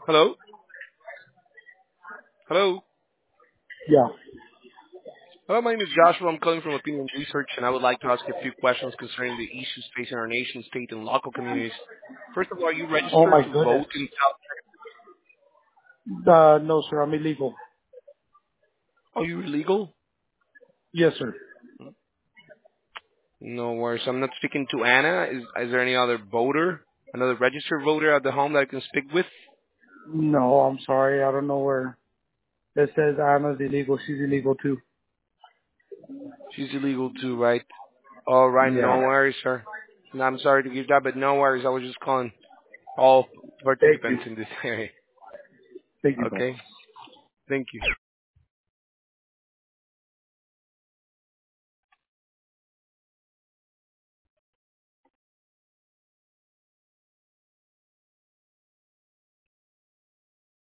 Hello? Hello? Yeah. Hello, my name is Joshua. I'm calling from Opinion Research, and I would like to ask you a few questions concerning the issues facing our nation, state, and local communities. First of all, are you Oh registered my to goodness. vote in South? No, sir. I'm illegal. Are you illegal? Yes, sir. No worries. I'm not speaking to Anna. Is there any other voter, another registered voter at the home that I can speak with? No, I'm sorry. I don't know where it says Anna's illegal. She's illegal too. She's illegal too, right? All right, no Yeah. worries, sir. And I'm sorry to give that, but no worries. I was just calling all Thank you. participants in this area. Thank you, bro. Okay? Thank you.